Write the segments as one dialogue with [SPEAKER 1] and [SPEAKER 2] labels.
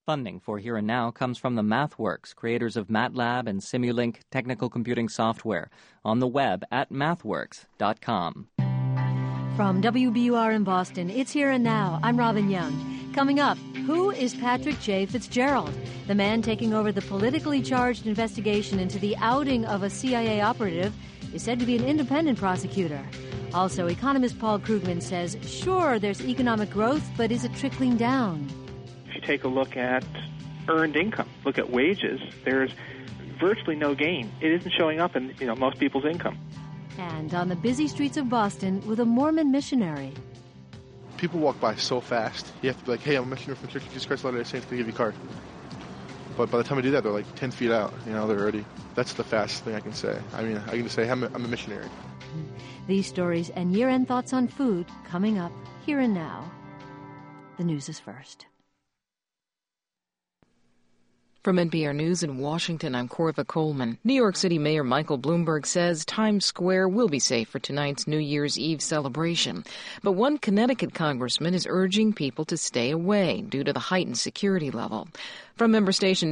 [SPEAKER 1] Funding for Here and Now comes from the MathWorks, creators of MATLAB and Simulink technical computing software, on the web at mathworks.com.
[SPEAKER 2] From WBUR in Boston, it's Here and Now. I'm Robin Young. Coming up, who is Patrick J. Fitzgerald? The man taking over the politically charged investigation into the outing of a CIA operative is said to be an independent prosecutor. Also, economist Paul Krugman says, sure, there's economic growth, but is it trickling down?
[SPEAKER 3] If you take a look at earned income, look at wages, there's virtually no gain. It isn't showing up in most people's income.
[SPEAKER 2] And on the busy streets of Boston with a Mormon missionary.
[SPEAKER 4] People walk by so fast. You have to be like, hey, I'm a missionary from Church of Jesus Christ Latter-day Saints, can I give you a card? But by the time I do that, they're like 10 feet out. They're already, that's the fastest thing I can say. I mean, I can just say, I'm a missionary.
[SPEAKER 2] These stories and year-end thoughts on food coming up Here and Now. The news is first.
[SPEAKER 5] From NPR News in Washington, I'm Corva Coleman. New York City Mayor Michael Bloomberg says Times Square will be safe for tonight's New Year's Eve celebration. But one Connecticut congressman is urging people to stay away due to the heightened security level. From member station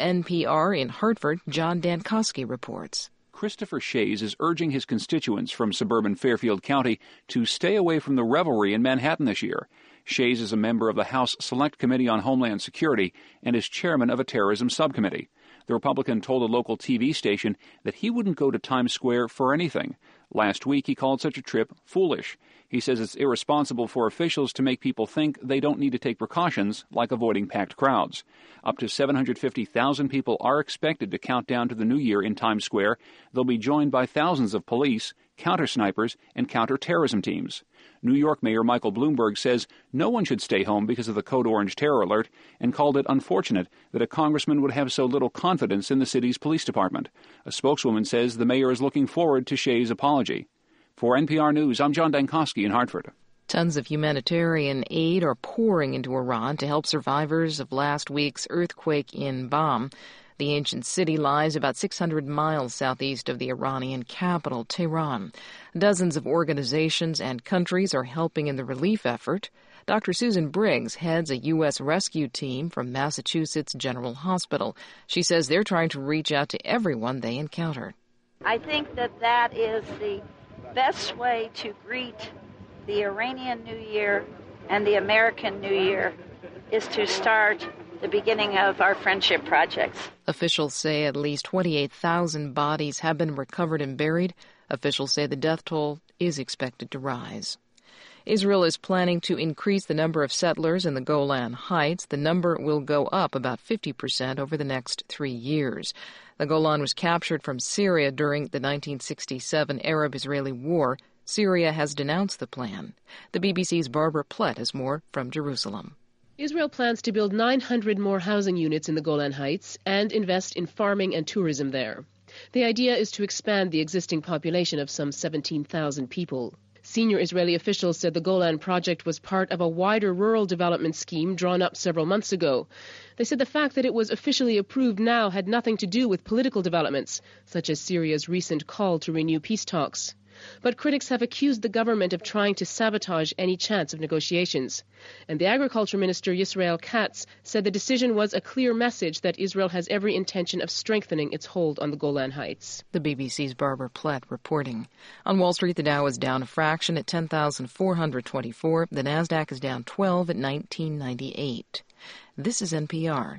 [SPEAKER 5] WNPR in Hartford, John Dankosky reports.
[SPEAKER 6] Christopher Shays is urging his constituents from suburban Fairfield County to stay away from the revelry in Manhattan this year. Shays is a member of the House Select Committee on Homeland Security and is chairman of a terrorism subcommittee. The Republican told a local TV station that he wouldn't go to Times Square for anything. Last week, he called such a trip foolish. He says it's irresponsible for officials to make people think they don't need to take precautions, like avoiding packed crowds. Up to 750,000 people are expected to count down to the new year in Times Square. They'll be joined by thousands of police, counter-snipers, and counter-terrorism teams. New York Mayor Michael Bloomberg says no one should stay home because of the Code Orange terror alert and called it unfortunate that a congressman would have so little confidence in the city's police department. A spokeswoman says the mayor is looking forward to Shays' apology. For NPR News, I'm John Dankosky in Hartford.
[SPEAKER 5] Tons of humanitarian aid are pouring into Iran to help survivors of last week's earthquake in Bam. The ancient city lies about 600 miles southeast of the Iranian capital, Tehran. Dozens of organizations and countries are helping in the relief effort. Dr. Susan Briggs heads a U.S. rescue team from Massachusetts General Hospital. She says they're trying to reach out to everyone they encounter.
[SPEAKER 7] I think that is the best way to greet the Iranian New Year and the American New Year is to start the beginning of our friendship projects.
[SPEAKER 5] Officials say at least 28,000 bodies have been recovered and buried. Officials say the death toll is expected to rise. Israel is planning to increase the number of settlers in the Golan Heights. The number will go up about 50% over the next 3 years. The Golan was captured from Syria during the 1967 Arab-Israeli War. Syria has denounced the plan. The BBC's Barbara Plett has more from Jerusalem.
[SPEAKER 8] Israel plans to build 900 more housing units in the Golan Heights and invest in farming and tourism there. The idea is to expand the existing population of some 17,000 people. Senior Israeli officials said the Golan project was part of a wider rural development scheme drawn up several months ago. They said the fact that it was officially approved now had nothing to do with political developments, such as Syria's recent call to renew peace talks. But critics have accused the government of trying to sabotage any chance of negotiations. And the Agriculture Minister Yisrael Katz said the decision was a clear message that Israel has every intention of strengthening its hold on the Golan Heights.
[SPEAKER 5] The BBC's Barbara Plett reporting. On Wall Street, the Dow is down a fraction at 10,424. The Nasdaq is down 12 at 1998. This is NPR.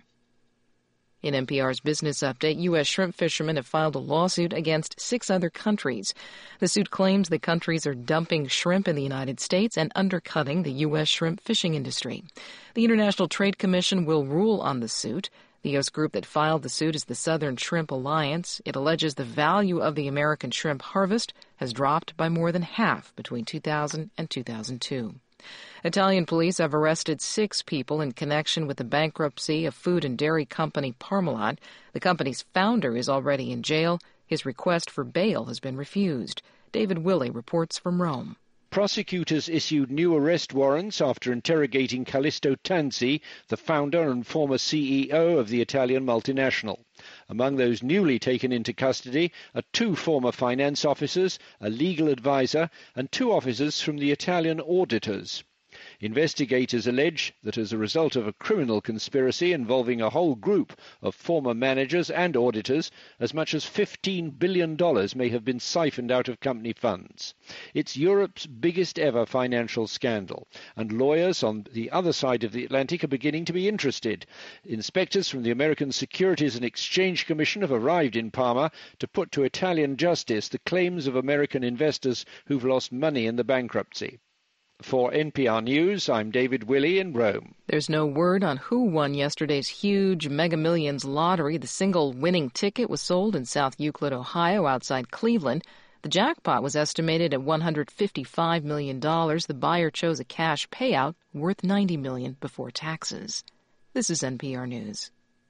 [SPEAKER 5] In NPR's Business Update, U.S. shrimp fishermen have filed a lawsuit against 6 other countries. The suit claims the countries are dumping shrimp in the United States and undercutting the U.S. shrimp fishing industry. The International Trade Commission will rule on the suit. The U.S. group that filed the suit is the Southern Shrimp Alliance. It alleges the value of the American shrimp harvest has dropped by more than half between 2000 and 2002. Italian police have arrested 6 people in connection with the bankruptcy of food and dairy company Parmalat. The company's founder is already in jail. His request for bail has been refused. David Willey reports from Rome.
[SPEAKER 9] Prosecutors issued new arrest warrants after interrogating Callisto Tanzi, the founder and former CEO of the Italian multinational. Among those newly taken into custody are 2 former finance officers, a legal advisor, and 2 officers from the Italian auditors. Investigators allege that as a result of a criminal conspiracy involving a whole group of former managers and auditors, as much as $15 billion may have been siphoned out of company funds. It's Europe's biggest ever financial scandal, and lawyers on the other side of the Atlantic are beginning to be interested. Inspectors from the American Securities and Exchange Commission have arrived in Parma to put to Italian justice the claims of American investors who've lost money in the bankruptcy. For NPR News, I'm David Willey in Rome.
[SPEAKER 5] There's no word on who won yesterday's huge Mega Millions lottery. The single winning ticket was sold in South Euclid, Ohio, outside Cleveland. The jackpot was estimated at $155 million. The buyer chose a cash payout worth $90 million before taxes. This is NPR News.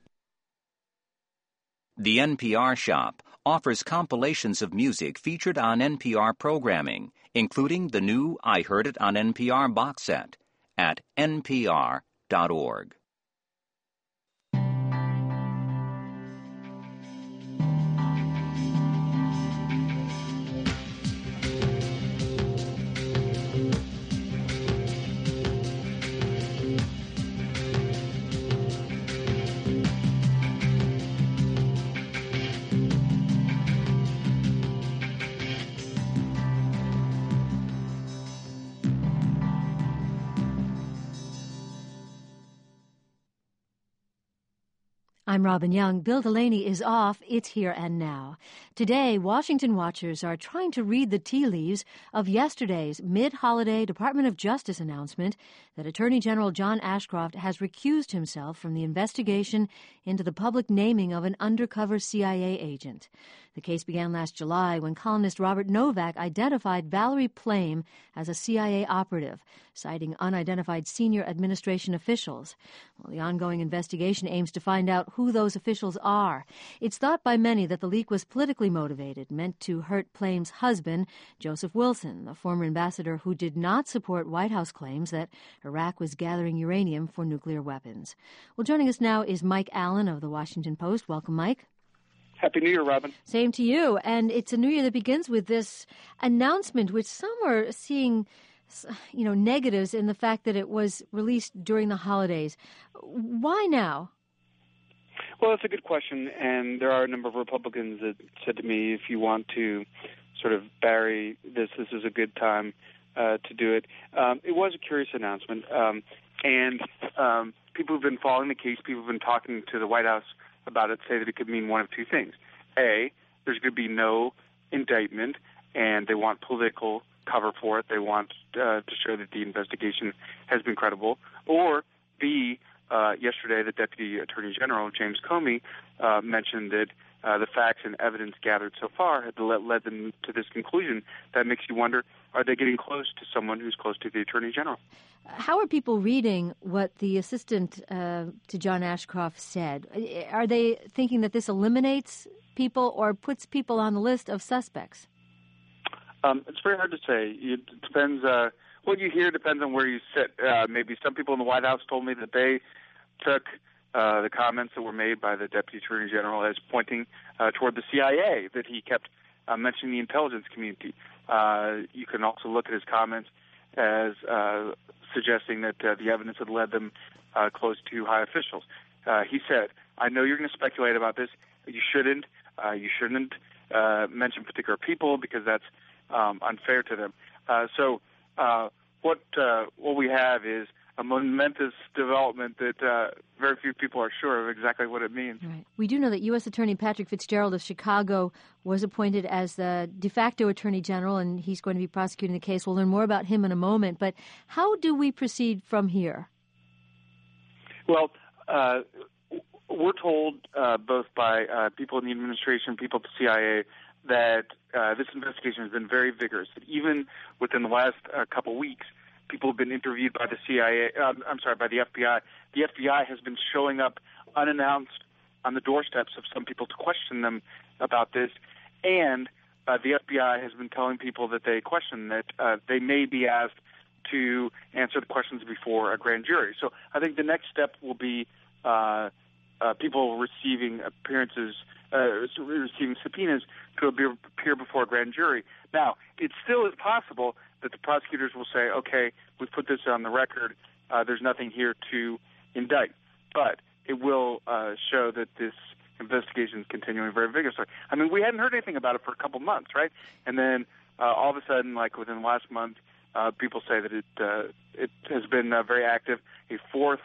[SPEAKER 10] The NPR Shop offers compilations of music featured on NPR programming, including the new I Heard It on NPR box set at npr.org.
[SPEAKER 2] I'm Robin Young. Bill Delaney is off. It's Here and Now. Today, Washington watchers are trying to read the tea leaves of yesterday's mid-holiday Department of Justice announcement that Attorney General John Ashcroft has recused himself from the investigation into the public naming of an undercover CIA agent. The case began last July when columnist Robert Novak identified Valerie Plame as a CIA operative, citing unidentified senior administration officials. Well, the ongoing investigation aims to find out who those officials are. It's thought by many that the leak was politically motivated, meant to hurt Plame's husband, Joseph Wilson, the former ambassador who did not support White House claims that Iraq was gathering uranium for nuclear weapons. Well, joining us now is Mike Allen of The Washington Post. Welcome, Mike.
[SPEAKER 11] Happy New Year, Robin.
[SPEAKER 2] Same to you. And it's a new year that begins with this announcement, which some are seeing, negatives in the fact that it was released during the holidays. Why now?
[SPEAKER 11] Well, that's a good question, and there are a number of Republicans that said to me, if you want to sort of bury this is a good time to do it. It was a curious announcement, and people who've been following the case, people who've been talking to the White House about it, say that it could mean one of two things. A, there's going to be no indictment, and they want political cover for it. They want to show that the investigation has been credible. Or B, yesterday the Deputy Attorney General, James Comey, mentioned that the facts and evidence gathered so far had led them to this conclusion. That makes you wonder, are they getting close to someone who's close to the Attorney General?
[SPEAKER 2] How are people reading what the assistant to John Ashcroft said? Are they thinking that this eliminates people or puts people on the list of suspects?
[SPEAKER 11] It's very hard to say. It depends. What you hear depends on where you sit. Maybe some people in the White House told me that they took the comments that were made by the Deputy Attorney General as pointing toward the CIA, that he kept mentioning the intelligence community. You can also look at his comments as suggesting that the evidence had led them close to high officials. He said, I know you're going to speculate about this. You shouldn't. You shouldn't mention particular people because that's unfair to them. So what we have is a momentous development that very few people are sure of exactly what it means.
[SPEAKER 2] Right. We do know that U.S. Attorney Patrick Fitzgerald of Chicago was appointed as the de facto Attorney General, and he's going to be prosecuting the case. We'll learn more about him in a moment. But how do we proceed from here?
[SPEAKER 11] Well, we're told both by people in the administration, people at the CIA, that this investigation has been very vigorous. That even within the last couple weeks, people have been interviewed by the CIA. By the FBI. The FBI has been showing up unannounced on the doorsteps of some people to question them about this, and the FBI has been telling people that they question that they may be asked to answer the questions before a grand jury. So I think the next step will be people receiving appearances, receiving subpoenas to appear before a grand jury. Now, it still is possible that the prosecutors will say, okay, we've put this on the record, there's nothing here to indict. But it will show that this investigation is continuing very vigorously. I mean, we hadn't heard anything about it for a couple months, right? And then all of a sudden, like within the last month, people say that it has been very active. A fourth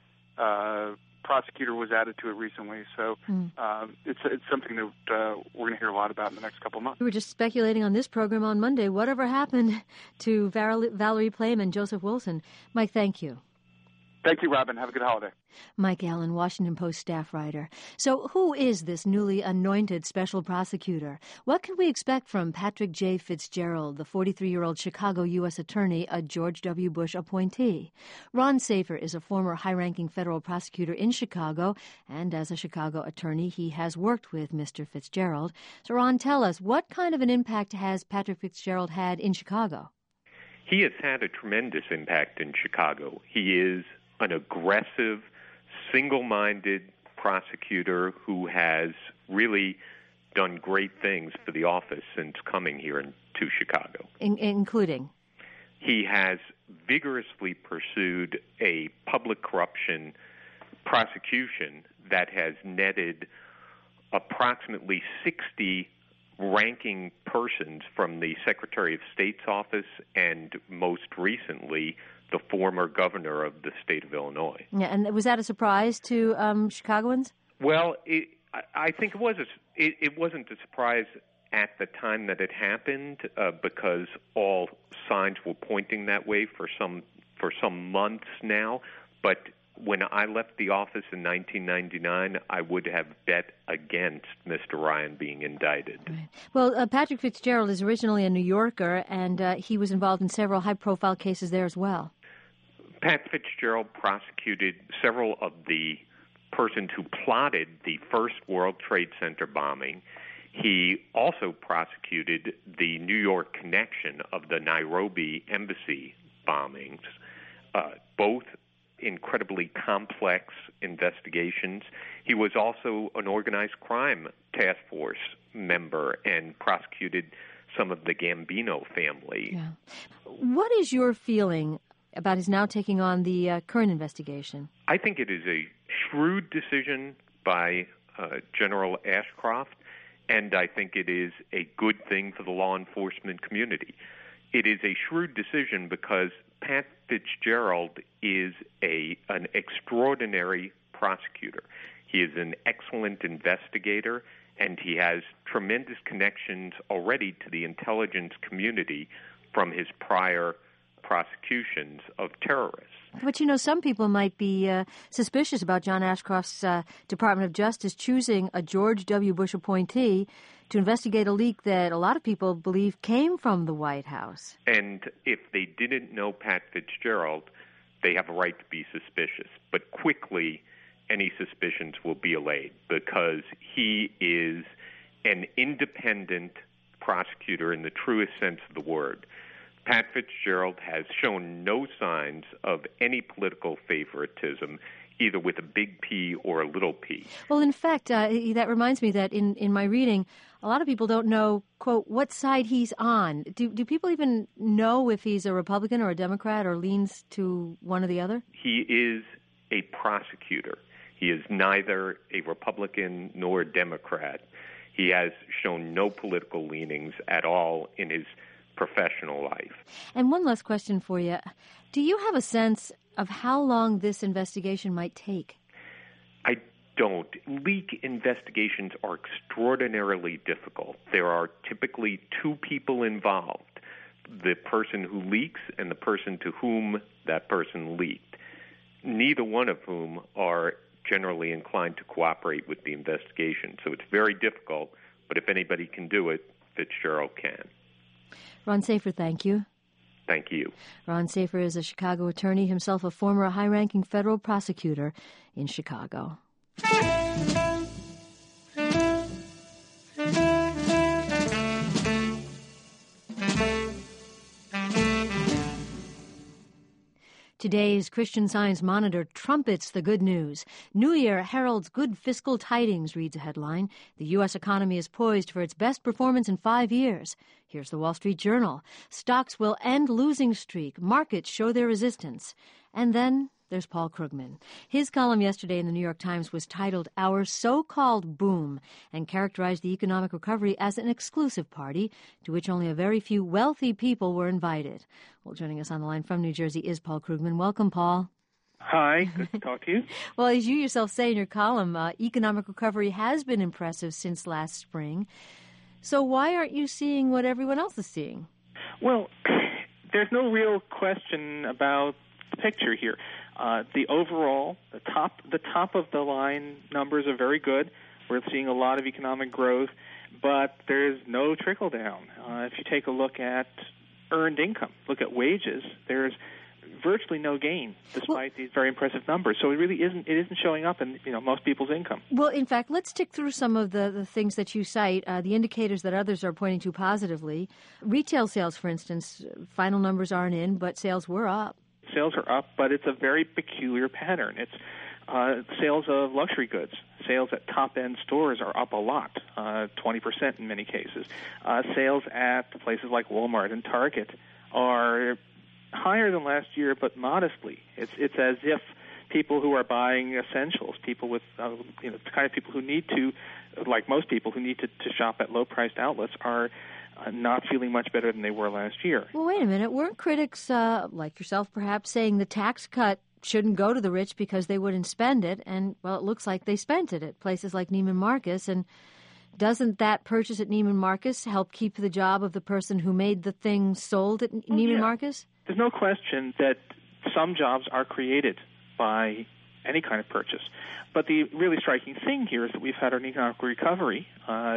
[SPEAKER 11] prosecutor was added to it recently, so it's something that we're going to hear a lot about in the next couple of months.
[SPEAKER 2] We were just speculating on this program on Monday. Whatever happened to Valerie Plame and Joseph Wilson? Mike, thank you.
[SPEAKER 11] Thank you, Robin. Have a good holiday.
[SPEAKER 2] Mike Allen, Washington Post staff writer. So who is this newly anointed special prosecutor? What can we expect from Patrick J. Fitzgerald, the 43-year-old Chicago U.S. attorney, a George W. Bush appointee? Ron Safer is a former high-ranking federal prosecutor in Chicago, and as a Chicago attorney, he has worked with Mr. Fitzgerald. So, Ron, tell us, what kind of an impact has Patrick Fitzgerald had in Chicago?
[SPEAKER 12] He has had a tremendous impact in Chicago. He is an aggressive, single-minded prosecutor who has really done great things for the office since coming here to Chicago.
[SPEAKER 2] Including?
[SPEAKER 12] He has vigorously pursued a public corruption prosecution that has netted approximately 60 ranking persons from the Secretary of State's office and most recently the former governor of the state of Illinois.
[SPEAKER 2] Yeah, and was that a surprise to Chicagoans?
[SPEAKER 12] Well, I think it wasn't a surprise at the time that it happened because all signs were pointing that way for some months now. But when I left the office in 1999, I would have bet against Mr. Ryan being indicted.
[SPEAKER 2] Right. Well, Patrick Fitzgerald is originally a New Yorker, and he was involved in several high-profile cases there as well.
[SPEAKER 12] Pat Fitzgerald prosecuted several of the persons who plotted the first World Trade Center bombing. He also prosecuted the New York connection of the Nairobi embassy bombings, both incredibly complex investigations. He was also an organized crime task force member and prosecuted some of the Gambino family.
[SPEAKER 2] Yeah. What is your feeling about his now taking on the current investigation?
[SPEAKER 12] I think it is a shrewd decision by General Ashcroft, and I think it is a good thing for the law enforcement community. It is a shrewd decision because Pat Fitzgerald is an extraordinary prosecutor. He is an excellent investigator, and he has tremendous connections already to the intelligence community from his prior prosecutions of terrorists.
[SPEAKER 2] But, some people might be suspicious about John Ashcroft's Department of Justice choosing a George W. Bush appointee to investigate a leak that a lot of people believe came from the White House.
[SPEAKER 12] And if they didn't know Pat Fitzgerald, they have a right to be suspicious. But quickly, any suspicions will be allayed because he is an independent prosecutor in the truest sense of the word. Pat Fitzgerald has shown no signs of any political favoritism, either with a big P or a little p.
[SPEAKER 2] Well, in fact, that reminds me that in my reading, a lot of people don't know, quote, what side he's on. Do people even know if he's a Republican or a Democrat or leans to one or the other?
[SPEAKER 12] He is a prosecutor. He is neither a Republican nor a Democrat. He has shown no political leanings at all in his professional life.
[SPEAKER 2] And one last question for you. Do you have a sense of how long this investigation might take?
[SPEAKER 12] I don't. Leak investigations are extraordinarily difficult. There are typically two people involved, the person who leaks and the person to whom that person leaked, neither one of whom are generally inclined to cooperate with the investigation. So it's very difficult, but if anybody can do it, Fitzgerald can.
[SPEAKER 2] Ron Safer, thank you.
[SPEAKER 12] Thank you.
[SPEAKER 2] Ron Safer is a Chicago attorney, himself a former high-ranking federal prosecutor in Chicago. Today's Christian Science Monitor trumpets the good news. New Year heralds good fiscal tidings, reads a headline. The U.S. economy is poised for its best performance in 5 years. Here's the Wall Street Journal. Stocks will end losing streak. Markets show their resistance. And then there's Paul Krugman. His column yesterday in the New York Times was titled Our So-Called Boom and characterized the economic recovery as an exclusive party to which only a very few wealthy people were invited. Well, joining us on the line from New Jersey is Paul Krugman. Welcome, Paul.
[SPEAKER 3] Hi, good to talk to you.
[SPEAKER 2] Well, as you yourself say in your column, economic recovery has been impressive since last spring. So why aren't you seeing what everyone else is seeing?
[SPEAKER 3] Well, there's no real question about the picture here. The overall, the top of the line numbers are very good. We're seeing a lot of economic growth, but there's no trickle down. If you take a look at earned income, look at wages, there's virtually no gain despite these very impressive numbers. So it really isn't showing up in most people's income.
[SPEAKER 2] Well, in fact, let's tick through some of the things that you cite, the indicators that others are pointing to positively. Retail sales, for instance, final numbers aren't in, but sales were up.
[SPEAKER 3] Sales are up, but it's a very peculiar pattern. It's sales of luxury goods. Sales at top-end stores are up a lot, 20% in many cases. Sales at places like Walmart and Target are higher than last year, but modestly. It's as if people who are buying essentials, people with the kind of people who need to, like most people who need to shop at low-priced outlets, are not feeling much better than they were last year.
[SPEAKER 2] Well, wait a minute. Weren't critics, like yourself perhaps, saying the tax cut shouldn't go to the rich because they wouldn't spend it? And, well, it looks like they spent it at places like Neiman Marcus. And doesn't that purchase at Neiman Marcus help keep the job of the person who made the thing sold at Neiman Marcus?
[SPEAKER 3] There's no question that some jobs are created by any kind of purchase. But the really striking thing here is that we've had an economic recovery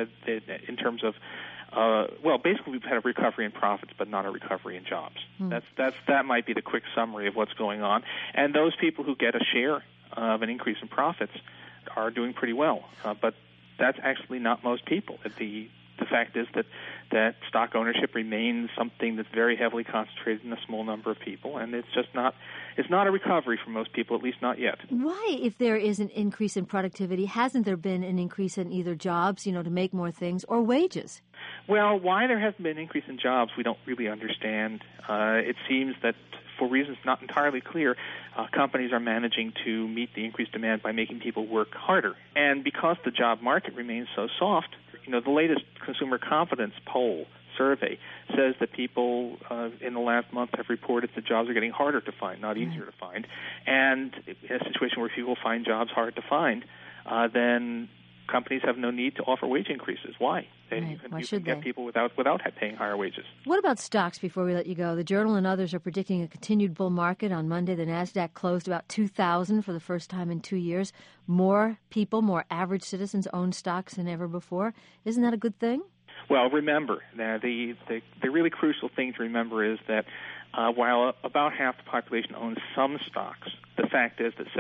[SPEAKER 3] in terms of basically we've had a recovery in profits, but not a recovery in jobs. That might be the quick summary of what's going on. And those people who get a share of an increase in profits are doing pretty well. But that's actually not most people. The fact is that stock ownership remains something that's very heavily concentrated in a small number of people, and it's not a recovery for most people, at least not yet.
[SPEAKER 2] Why, if there is an increase in productivity, hasn't there been an increase in either jobs, to make more things, or wages?
[SPEAKER 3] Well, why there hasn't been an increase in jobs, we don't really understand. It seems that for reasons not entirely clear, companies are managing to meet the increased demand by making people work harder. And because the job market remains so soft, the latest consumer confidence poll survey says that people in the last month have reported that jobs are getting harder to find, not easier to find. And in a situation where people find jobs hard to find, then companies have no need to offer wage increases. Why? You can get people without paying higher wages.
[SPEAKER 2] What about stocks before we let you go? The Journal and others are predicting a continued bull market. On Monday, the NASDAQ closed about 2,000 for the first time in 2 years. More people, more average citizens own stocks than ever before. Isn't that a good thing?
[SPEAKER 3] Well, remember, the really crucial thing to remember is that while about half the population owns some stocks, the fact is that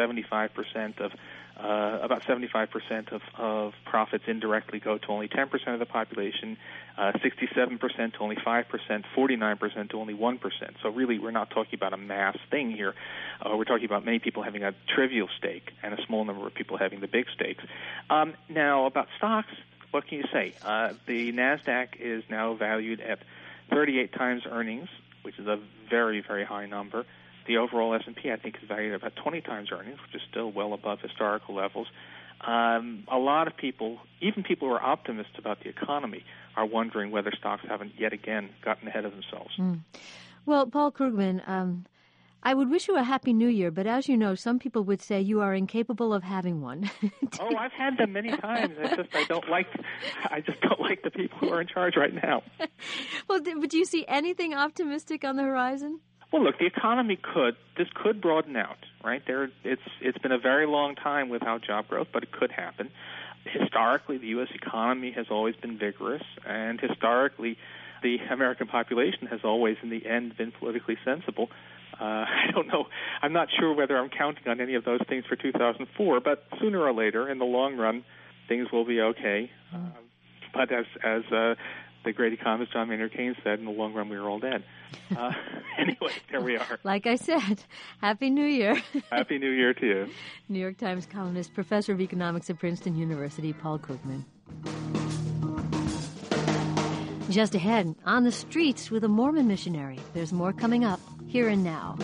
[SPEAKER 3] about 75% of profits indirectly go to only 10% of the population, 67% to only 5%, 49% to only 1%. So really, we're not talking about a mass thing here. We're talking about many people having a trivial stake and a small number of people having the big stakes. Now, about stocks, what can you say? The NASDAQ is now valued at 38 times earnings, which is a very, very high number. The overall S&P, I think, is valued at about 20 times earnings, which is still well above historical levels. A lot of people, even people who are optimists about the economy, are wondering whether stocks haven't yet again gotten ahead of themselves.
[SPEAKER 2] Well, Paul Krugman, I would wish you a happy New Year, but as you know, some people would say you are incapable of having one.
[SPEAKER 3] Oh, I've had them many times. I just don't like the people who are in charge right now.
[SPEAKER 2] Well, but do you see anything optimistic on the horizon?
[SPEAKER 3] Well, look, the economy could broaden out, right? It's been a very long time without job growth, but it could happen. Historically, the U.S. economy has always been vigorous, and historically, the American population has always, in the end, been politically sensible. I don't know. I'm not sure whether I'm counting on any of those things for 2004, but sooner or later, in the long run, things will be okay. But as the great economist John Maynard Keynes said, in the long run, we are all dead. Anyway, there we are.
[SPEAKER 2] Like I said, Happy New Year.
[SPEAKER 3] Happy New Year to you.
[SPEAKER 2] New York Times columnist, professor of economics at Princeton University, Paul Krugman. Just ahead, on the streets with a Mormon missionary. There's more coming up, here and now.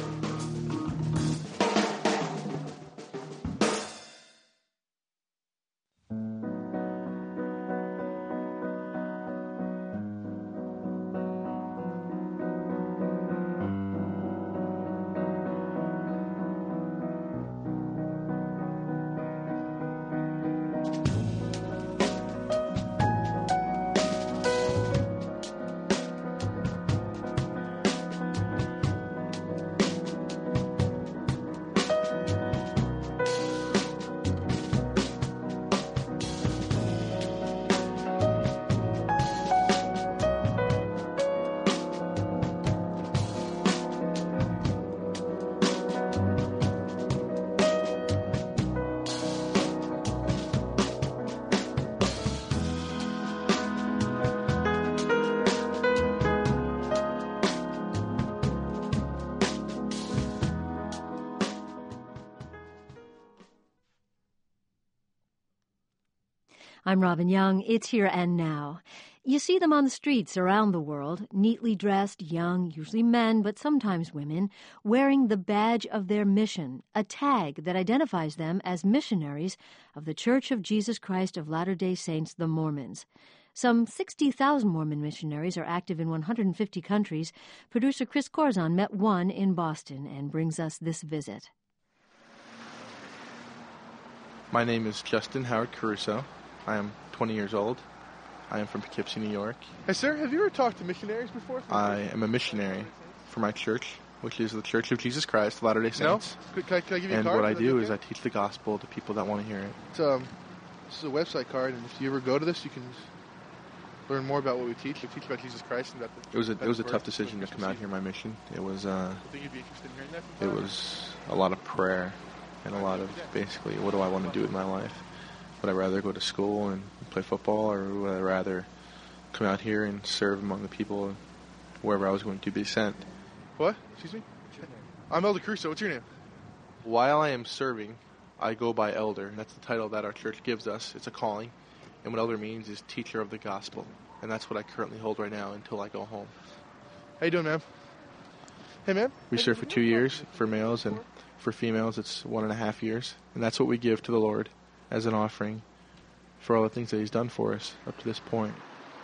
[SPEAKER 2] I'm Robin Young. It's Here and Now. You see them on the streets around the world, neatly dressed, young, usually men, but sometimes women, wearing the badge of their mission, a tag that identifies them as missionaries of the Church of Jesus Christ of Latter-day Saints, the Mormons. Some 60,000 Mormon missionaries are active in 150 countries. Producer Chris Corzon met one in Boston and brings us this visit.
[SPEAKER 4] My name is Justin Howard Caruso. I am 20 years old. I am from Poughkeepsie, New York. Hey, sir, have you ever talked to missionaries before? I am a missionary for my church, which is the Church of Jesus Christ of Latter-day Saints. No? Can I give you a card? And what I do is I teach the gospel to people that want to hear it. This is a website card, and if you ever go to this, you can learn more about what we teach. We teach about Jesus Christ. And it was a tough decision to come out here, my mission. It was a lot of prayer and a lot of basically, what do I want to do with my life? Would I rather go to school and play football, or would I rather come out here and serve among the people wherever I was going to be sent? What? Excuse me? I'm Elder Crusoe. What's your name? While I am serving, I go by elder. That's the title that our church gives us. It's a calling. And what elder means is teacher of the gospel. And that's what I currently hold right now until I go home. How you doing, ma'am? Hey, ma'am. We serve for 2 years for males, and for females it's 1.5 years. And that's what we give to the Lord as an offering for all the things that he's done for us up to this point.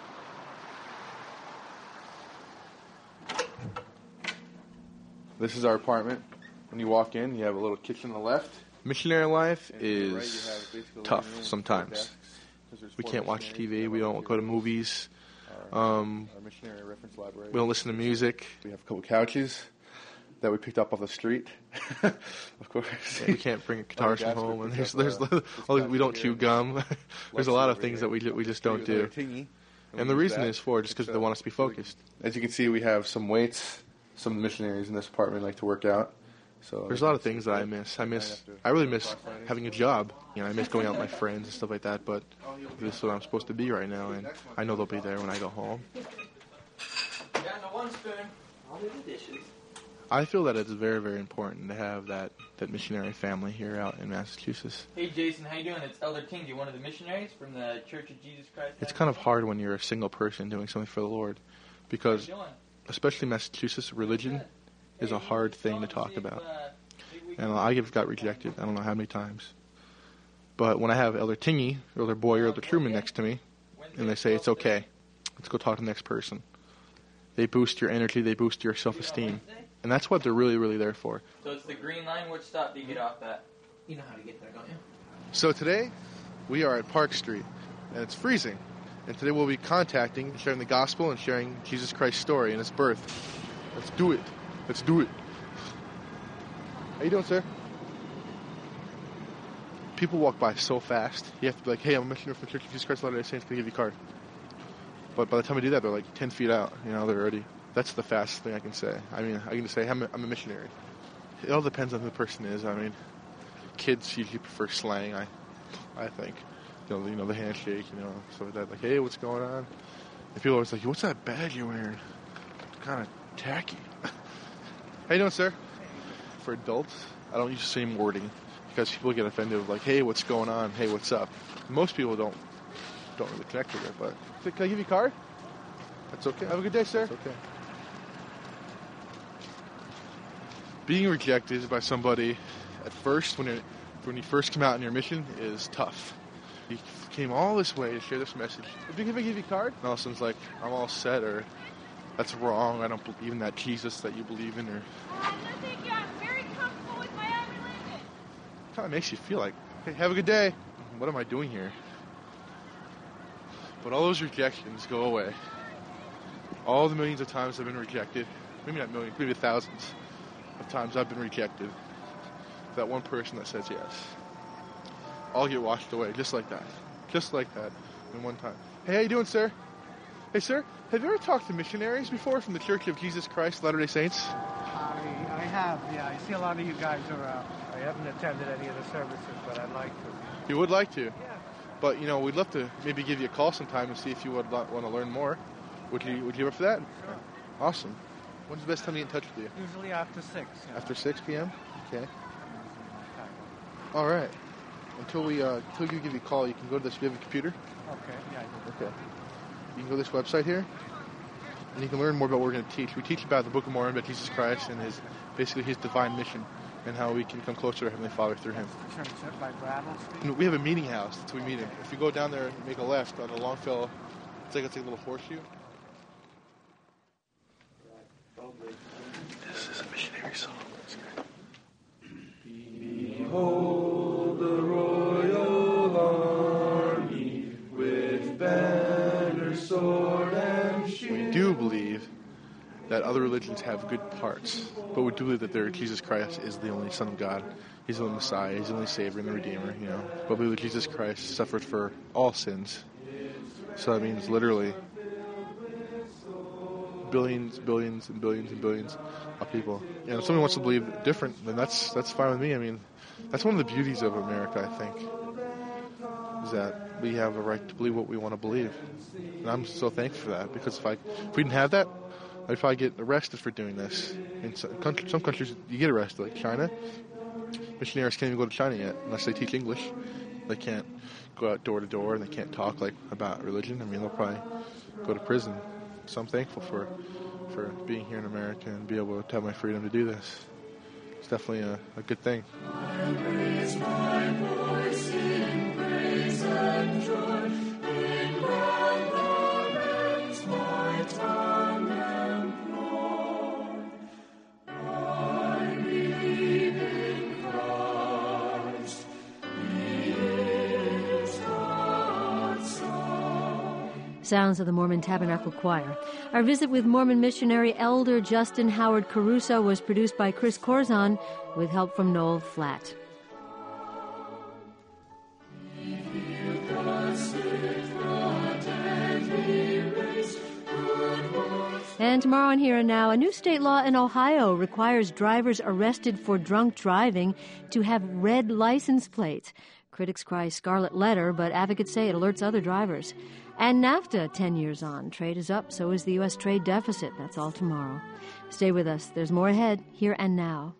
[SPEAKER 4] This is our apartment. When you walk in, you have a little kitchen on the left. Missionary life is tough sometimes. We can't watch TV. We don't go to movies. We don't listen to music. We have a couple couches that we picked up off the street. Of course. Yeah, we can't bring guitars from home, and we don't chew gum. There's a lot of things that we just don't do. And the reason is just because they want us to be focused. As you can see, we have some weights. Some missionaries in this apartment like to work out. So there's a lot of things that I miss. I really miss having a job. You know, I miss going out with my friends and stuff like that, but this is what I'm supposed to be right now, and I know they'll be there when I go home.
[SPEAKER 13] Got no one spoon. I'll do the dishes.
[SPEAKER 4] I feel that it's very, very important to have that missionary family here out in Massachusetts.
[SPEAKER 13] Hey, Jason, how you doing? It's Elder King. You one of the missionaries from the Church of Jesus Christ?
[SPEAKER 4] It's kind of hard when you're a single person doing something for the Lord, because especially Massachusetts, religion is a hard thing to talk about. And I got rejected I don't know how many times. But when I have Elder Tingy, or Elder Boyer, or Elder Truman next to me, and they say, it's okay, let's go talk to the next person. They boost your energy, they boost your self-esteem. And that's what they're really, really there for.
[SPEAKER 13] So it's the green line. Which stop do you get off at? You know how to get there, don't you?
[SPEAKER 4] So today, we are at Park Street, and it's freezing. And today we'll be contacting, sharing the gospel, and sharing Jesus Christ's story and his birth. Let's do it. Let's do it. How you doing, sir? People walk by so fast. You have to be like, hey, I'm a missionary from the Church of Jesus Christ of Latter-day Saints. Can I give you a card? But by the time I do that, they're like 10 feet out. You know, they're already... That's the fastest thing I can say. I mean, I can just say, I'm a missionary. It all depends on who the person is. I mean, kids usually prefer slang, I think. You know, the handshake, stuff like that. Like, hey, what's going on? And people are always like, what's that badge you're wearing? It's kind of tacky. How you doing, sir? For adults, I don't use the same wording because people get offended with like, hey, what's going on? Hey, what's up? Most people don't really connect with it, but can I give you a card? That's okay. Have a good day, sir. That's okay. Being rejected by somebody at first, when you first come out on your mission, is tough. You came all this way to share this message. If I give you a card, and all of a sudden it's like, I'm all set, or that's wrong, I don't believe in that Jesus that you believe in, or...
[SPEAKER 14] I'm very comfortable with my own religion.
[SPEAKER 4] It kind of makes you feel like, hey, have a good day. What am I doing here? But all those rejections go away. All the millions of times I've been rejected, maybe not millions, maybe thousands of times I've been rejected. That one person that says yes. All get washed away, just like that. Just like that, in one time. Hey, how you doing, sir? Hey, sir, have you ever talked to missionaries before from the Church of Jesus Christ Latter-day Saints?
[SPEAKER 15] I have, yeah. I see a lot of you guys around. I haven't attended any of the services, but I'd like to.
[SPEAKER 4] You would like to?
[SPEAKER 15] Yeah.
[SPEAKER 4] But, we'd love to maybe give you a call sometime and see if you would want to learn more. Would you be up for that?
[SPEAKER 15] Sure.
[SPEAKER 4] Awesome. When's the best time to get in touch with you?
[SPEAKER 15] Usually after 6. Yeah.
[SPEAKER 4] After 6 p.m.? Okay. All right. Until you give you a call, you can go to this. You have a computer?
[SPEAKER 15] Okay, yeah, I do.
[SPEAKER 4] Okay. You can go to this website here, and you can learn more about what we're going to teach. We teach about the Book of Mormon, about Jesus Christ, and his divine mission, and how we can come closer to Heavenly Father through Him.
[SPEAKER 15] Church by Brattle Street?
[SPEAKER 4] We have a meeting house. That's where we meet Him. If you go down there and make a left on the Longfellow, it's like a little horseshoe. This is a missionary song. Behold the royal army with banner, sword, and shield. We do believe that other religions have good parts, but we do believe that Jesus Christ is the only Son of God. He's the only Messiah. He's the only Savior and the Redeemer, But we believe that Jesus Christ suffered for all sins. So that means literally billions, billions, and billions and billions of people. And if somebody wants to believe different, then that's fine with me. I mean, that's one of the beauties of America, I think, is that we have a right to believe what we want to believe. And I'm so thankful for that, because if we didn't have that, I'd probably get arrested for doing this. In some countries, you get arrested, like China. Missionaries can't even go to China yet unless they teach English. They can't go out door to door, and they can't talk about religion. I mean, they'll probably go to prison. So I'm thankful for being here in America and be able to have my freedom to do this. It's definitely a good thing. I raise my voice in praise and joy, in brown garments my tongue employ. I believe in Christ, He is God's Son.
[SPEAKER 2] Sounds of the Mormon Tabernacle Choir. Our visit with Mormon missionary Elder Justin Howard Caruso was produced by Chris Corzon with help from Noel Flatt. And tomorrow on Here and Now, a new state law in Ohio requires drivers arrested for drunk driving to have red license plates. Critics cry scarlet letter, but advocates say it alerts other drivers. And NAFTA, 10 years on. Trade is up, so is the U.S. trade deficit. That's all tomorrow. Stay with us. There's more ahead, Here and Now.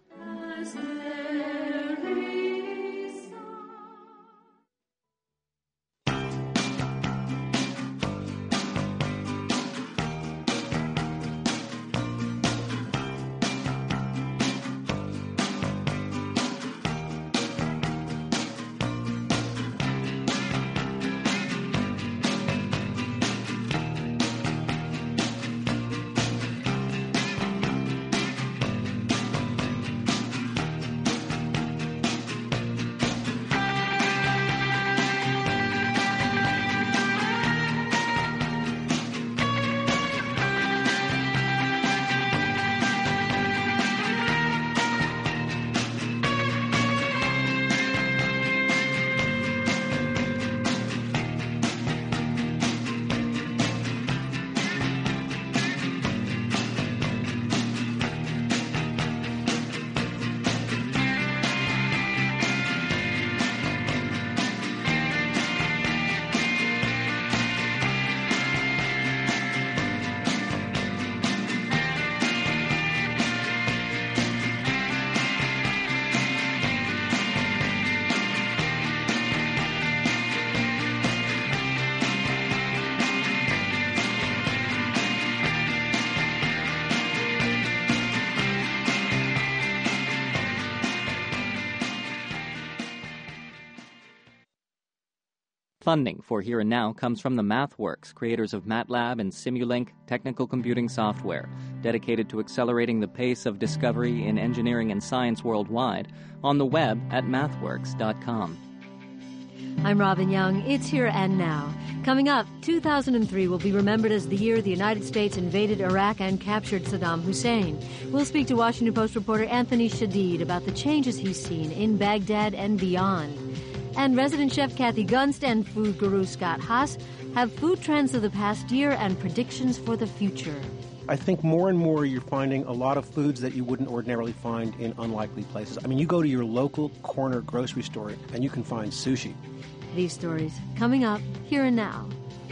[SPEAKER 1] Funding for Here and Now comes from the MathWorks, creators of MATLAB and Simulink technical computing software, dedicated to accelerating the pace of discovery in engineering and science worldwide, on the web at mathworks.com.
[SPEAKER 2] I'm Robin Young. It's Here and Now. Coming up, 2003 will be remembered as the year the United States invaded Iraq and captured Saddam Hussein. We'll speak to Washington Post reporter Anthony Shadid about the changes he's seen in Baghdad and beyond. And resident chef Kathy Gunst and food guru Scott Haas have food trends of the past year and predictions for the future.
[SPEAKER 16] I think more and more you're finding a lot of foods that you wouldn't ordinarily find in unlikely places. I mean, you go to your local corner grocery store and you can find sushi.
[SPEAKER 2] These stories coming up Here and Now.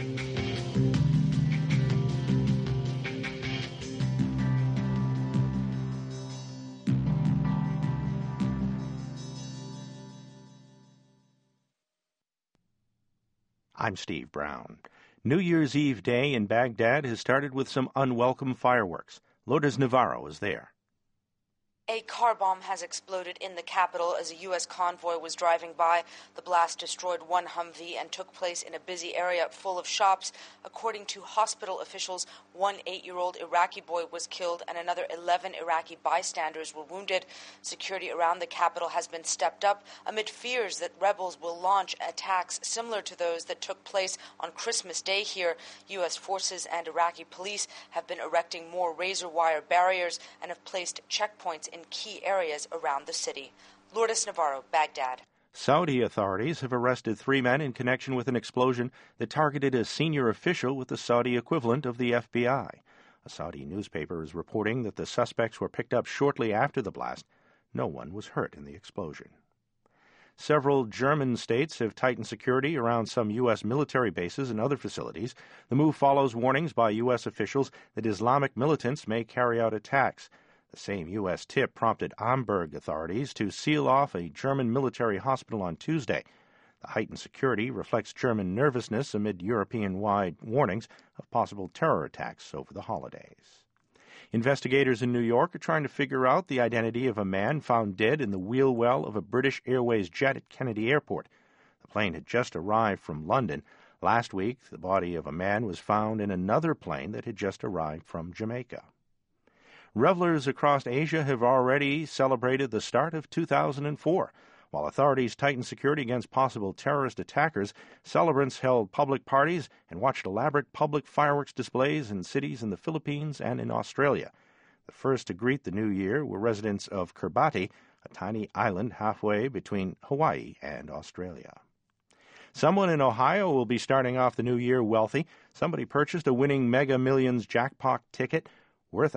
[SPEAKER 17] I'm Steve Brown. New Year's Eve day in Baghdad has started with some unwelcome fireworks. Lourdes Navarro is there.
[SPEAKER 18] A car bomb has exploded in the capital as a U.S. convoy was driving by. The blast destroyed one Humvee and took place in a busy area full of shops. According to hospital officials, one 8-year-old Iraqi boy was killed and another 11 Iraqi bystanders were wounded. Security around the capital has been stepped up amid fears that rebels will launch attacks similar to those that took place on Christmas Day here. U.S. forces and Iraqi police have been erecting more razor wire barriers and have placed checkpoints in key areas around the city. Lourdes Navarro, Baghdad.
[SPEAKER 17] Saudi authorities have arrested 3 men in connection with an explosion that targeted a senior official with the Saudi equivalent of the FBI. A Saudi newspaper is reporting that the suspects were picked up shortly after the blast. No one was hurt in the explosion. Several German states have tightened security around some U.S. military bases and other facilities. The move follows warnings by U.S. officials that Islamic militants may carry out attacks. The same U.S. tip prompted Amberg authorities to seal off a German military hospital on Tuesday. The heightened security reflects German nervousness amid European-wide warnings of possible terror attacks over the holidays. Investigators in New York are trying to figure out the identity of a man found dead in the wheel well of a British Airways jet at Kennedy Airport. The plane had just arrived from London. Last week, the body of a man was found in another plane that had just arrived from Jamaica. Revelers across Asia have already celebrated the start of 2004. While authorities tightened security against possible terrorist attackers, celebrants held public parties and watched elaborate public fireworks displays in cities in the Philippines and in Australia. The first to greet the new year were residents of Kiribati, a tiny island halfway between Hawaii and Australia. Someone in Ohio will be starting off the new year wealthy. Somebody purchased a winning Mega Millions jackpot ticket worth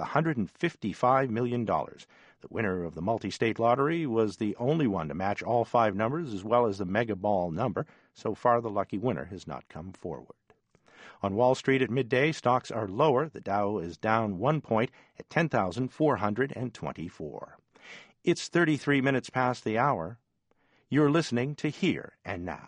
[SPEAKER 17] $155 million. The winner of the multi-state lottery was the only one to match all 5 numbers as well as the Mega Ball number. So far, the lucky winner has not come forward. On Wall Street at midday, stocks are lower. The Dow is down 1 point at 10,424. It's 33 minutes past the hour. You're listening to Here and Now.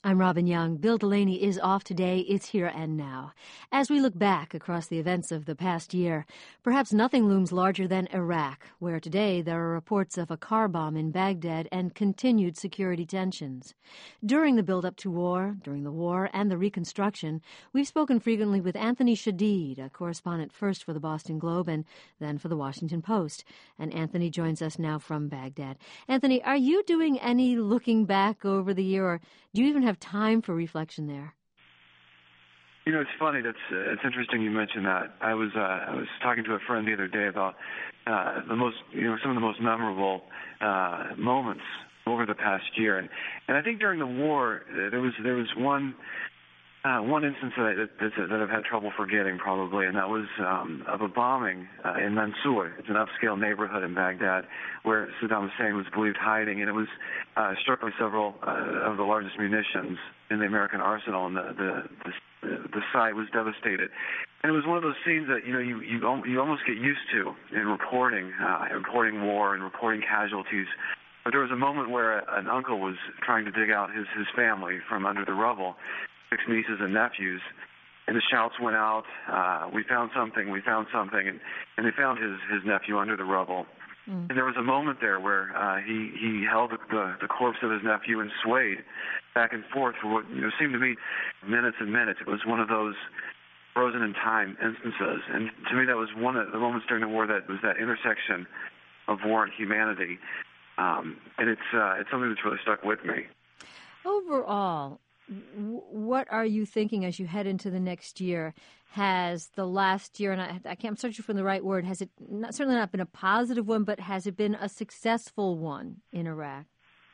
[SPEAKER 2] I'm Robin Young. Bill Delaney is off today. It's Here and Now. As we look back across the events of the past year, perhaps nothing looms larger than Iraq, where today there are reports of a car bomb in Baghdad and continued security tensions. During the build-up to war, during the war, and the reconstruction, we've spoken frequently with Anthony Shadid, a correspondent first for the Boston Globe and then for the Washington Post. And Anthony joins us now from Baghdad. Anthony, are you doing any looking back over the year, or do you even have time for reflection there?
[SPEAKER 19] You know, it's funny. It's interesting you mentioned that. I was talking to a friend the other day about some of the most memorable moments over the past year, and I think during the war there was one instance that I've had trouble forgetting probably, and that was of a bombing in Mansour. It's an upscale neighborhood in Baghdad where Saddam Hussein was believed hiding, and it was struck by several of the largest munitions in the American arsenal, and the site was devastated. And it was one of those scenes that you almost get used to in reporting war and reporting casualties. But there was a moment where an uncle was trying to dig out his family from under the rubble, 6 nieces and nephews, and the shouts went out, we found something, and they found his nephew under the rubble. And there was a moment there where he held the corpse of his nephew and swayed back and forth for what seemed to me minutes and minutes. It was one of those frozen in time instances, and to me that was one of the moments during the war that was that intersection of war and humanity, and it's something that's really stuck with me.
[SPEAKER 2] Overall, what are you thinking as you head into the next year? Has the last year, and I'm searching for the right word, has it certainly not been a positive one, but has it been a successful one in Iraq?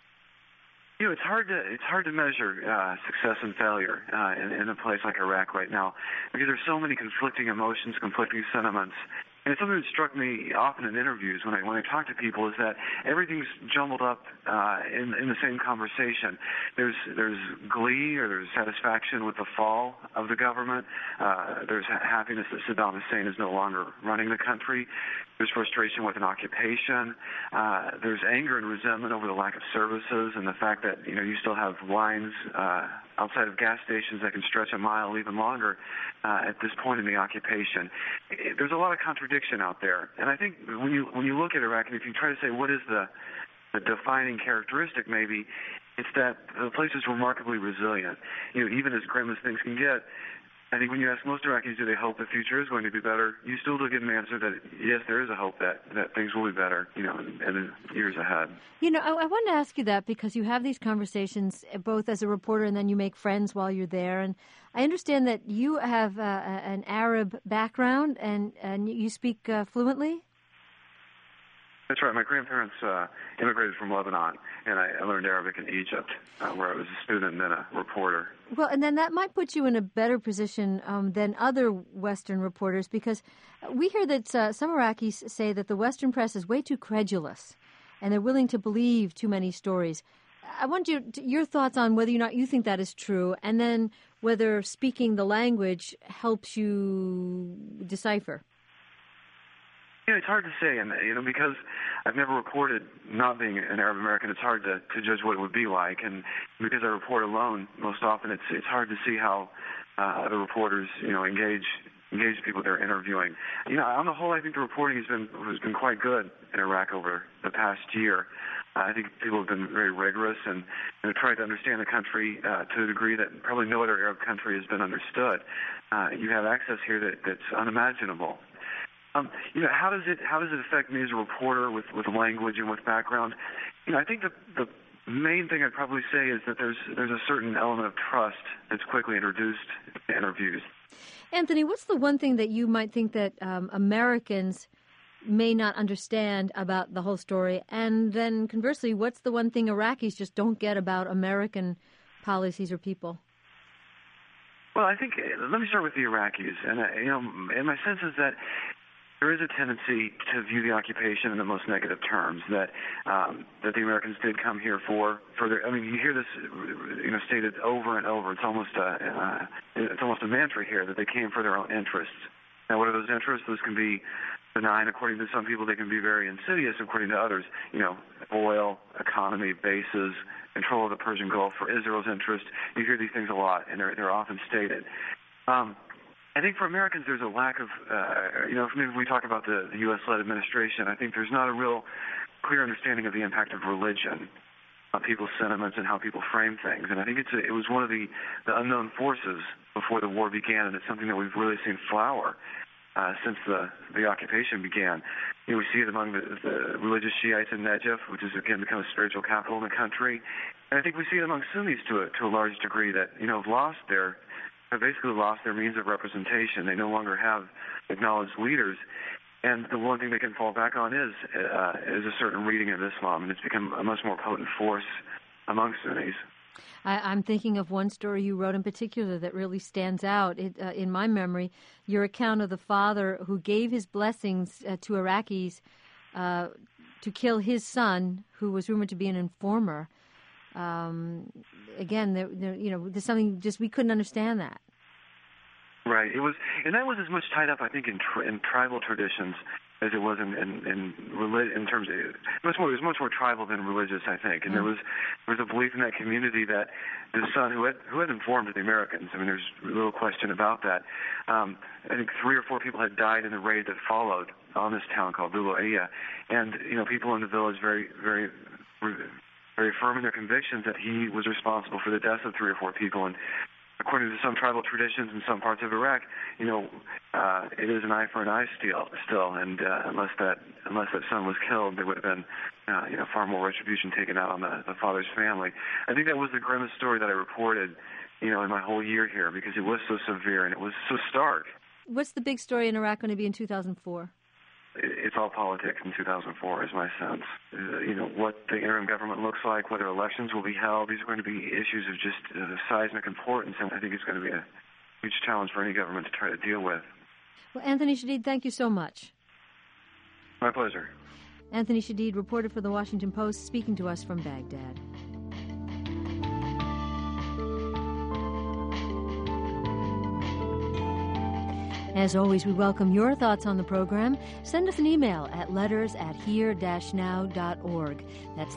[SPEAKER 19] It's hard to measure success and failure in a place like Iraq right now, because there's so many conflicting emotions, conflicting sentiments. And it's something that struck me often in interviews when I talk to people, is that everything's jumbled up in the same conversation. There's glee or there's satisfaction with the fall of the government. There's happiness that Saddam Hussein is no longer running the country. There's frustration with an occupation. There's anger and resentment over the lack of services and the fact that you still have lines outside of gas stations that can stretch a mile, even longer, at this point in the occupation. There's a lot of contradiction out there, and I think when you look at Iraq, and if you try to say what is the defining characteristic, maybe it's that the place is remarkably resilient. Even as grim as things can get, I think when you ask most Iraqis, do they hope the future is going to be better, you still do get an answer that, yes, there is a hope that things will be better, in the years ahead.
[SPEAKER 2] I wanted to ask you that because you have these conversations both as a reporter and then you make friends while you're there. And I understand that you have an Arab background and you speak fluently?
[SPEAKER 19] That's right. My grandparents immigrated from Lebanon, and I learned Arabic in Egypt, where I was a student and then a reporter.
[SPEAKER 2] Well, and then that might put you in a better position than other Western reporters, because we hear that some Iraqis say that the Western press is way too credulous, and they're willing to believe too many stories. I want your thoughts on whether or not you think that is true, and then whether speaking the language helps you decipher.
[SPEAKER 19] It's hard to say, and because I've never reported, not being an Arab American, it's hard to judge what it would be like, and because I report alone most often, it's hard to see how other reporters, engage the people they're interviewing. On the whole, I think the reporting has been quite good in Iraq over the past year. I think people have been very rigorous and tried to understand the country to a degree that probably no other Arab country has been understood. You have access here that's unimaginable. How does it affect me as a reporter with language and with background? I think the main thing I'd probably say is that there's a certain element of trust that's quickly introduced to interviews.
[SPEAKER 2] Anthony, what's the one thing that you might think that Americans may not understand about the whole story? And then conversely, what's the one thing Iraqis just don't get about American policies or people?
[SPEAKER 19] Well, I think, let me start with the Iraqis. And my sense is that there is a tendency to view the occupation in the most negative terms, that the Americans did come here for their. I mean, you hear this, stated over and over. It's almost a mantra here that they came for their own interests. Now, what are those interests? Those can be benign according to some people. They can be very insidious according to others. Oil, economy, bases, control of the Persian Gulf for Israel's interest. You hear these things a lot, and they're often stated. I think for Americans, there's a lack of, when we talk about the U.S.-led administration, I think there's not a real clear understanding of the impact of religion on people's sentiments and how people frame things. And I think it was one of the unknown forces before the war began, and it's something that we've really seen flower since the occupation began. We see it among the religious Shiites in Najaf, which has again become a spiritual capital in the country. And I think we see it among Sunnis to a large degree that have basically lost their means of representation. They no longer have acknowledged leaders. And the one thing they can fall back on is a certain reading of Islam, and it's become a much more potent force among Sunnis.
[SPEAKER 2] I'm thinking of one story you wrote in particular that really stands out in my memory, your account of the father who gave his blessings to Iraqis to kill his son, who was rumored to be an informer. Again, there's something just we couldn't understand that.
[SPEAKER 19] Right. It was, and that was as much tied up, I think, in tribal traditions as it was in terms of it was much more tribal than religious, I think. And there was a belief in that community that the son who had informed the Americans. I mean, there's little question about that. I think 3 or 4 people had died in the raid that followed on this town called Bulu'iyya, and people in the village very, very, very firm in their convictions that he was responsible for the deaths of 3 or 4 people. And according to some tribal traditions in some parts of Iraq, it is an eye for an eye still, and unless that son was killed, there would have been far more retribution taken out on the father's family. I think that was the grimmest story that I reported, in my whole year here, because it was so severe and it was so stark.
[SPEAKER 2] What's the big story in Iraq going to be in 2004?
[SPEAKER 19] It's all politics in 2004, is my sense. What the interim government looks like, whether elections will be held, these are going to be issues of just seismic importance, and I think it's going to be a huge challenge for any government to try to deal with.
[SPEAKER 2] Well, Anthony Shadid, thank you so much.
[SPEAKER 19] My pleasure.
[SPEAKER 2] Anthony Shadid, reporter for The Washington Post, speaking to us from Baghdad. As always, we welcome your thoughts on the program. Send us an email at letters@here-now.org. That's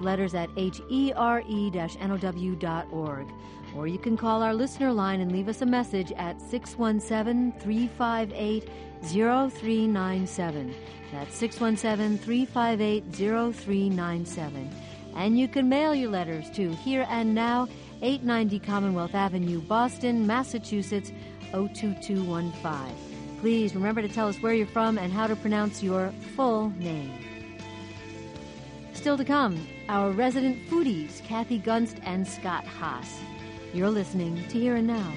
[SPEAKER 2] letters@here-now.org. Or you can call our listener line and leave us a message at 617-358-0397. That's 617-358-0397. And you can mail your letters to Here and Now, 890 Commonwealth Avenue, Boston, Massachusetts, 02215. Please remember to tell us where you're from and how to pronounce your full name. Still to come, our resident foodies, Kathy Gunst and Scott Haas. You're listening to Here and Now.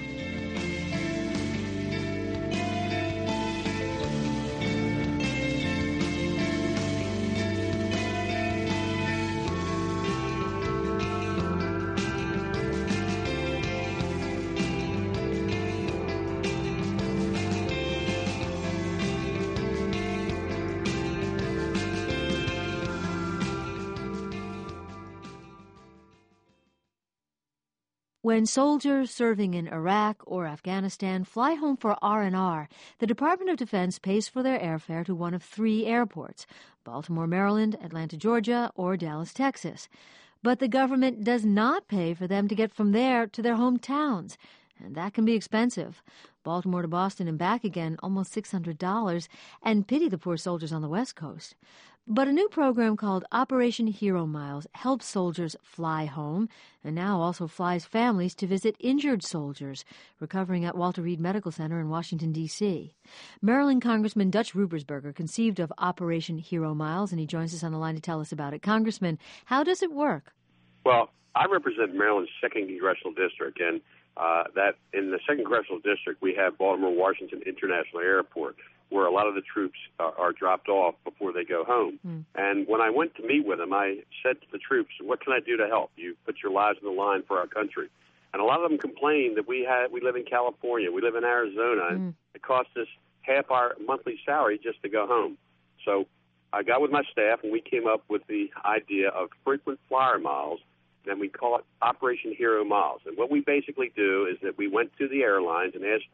[SPEAKER 2] When soldiers serving in Iraq or Afghanistan fly home for R&R, the Department of Defense pays for their airfare to one of 3 airports: Baltimore, Maryland, Atlanta, Georgia, or Dallas, Texas. But the government does not pay for them to get from there to their hometowns, and that can be expensive. Baltimore to Boston and back again, almost $600, and pity the poor soldiers on the West Coast. But a new program called Operation Hero Miles helps soldiers fly home, and now also flies families to visit injured soldiers recovering at Walter Reed Medical Center in Washington, D.C. Maryland Congressman Dutch Rubersberger conceived of Operation Hero Miles, and he joins us on the line to tell us about it. Congressman, how does it work?
[SPEAKER 20] Well, I represent Maryland's 2nd Congressional District, and that in the 2nd Congressional District, we have Baltimore-Washington International Airport, where a lot of the troops are dropped off before they go home. And when I went to meet with them, I said to the troops, what can I do to help? You put your lives on the line for our country. And a lot of them complained that we live in California, we live in Arizona, and it costs us half our monthly salary just to go home. So I got with my staff, and we came up with the idea of frequent flyer miles, and we call it Operation Hero Miles. And what we basically do is that we went to the airlines and asked them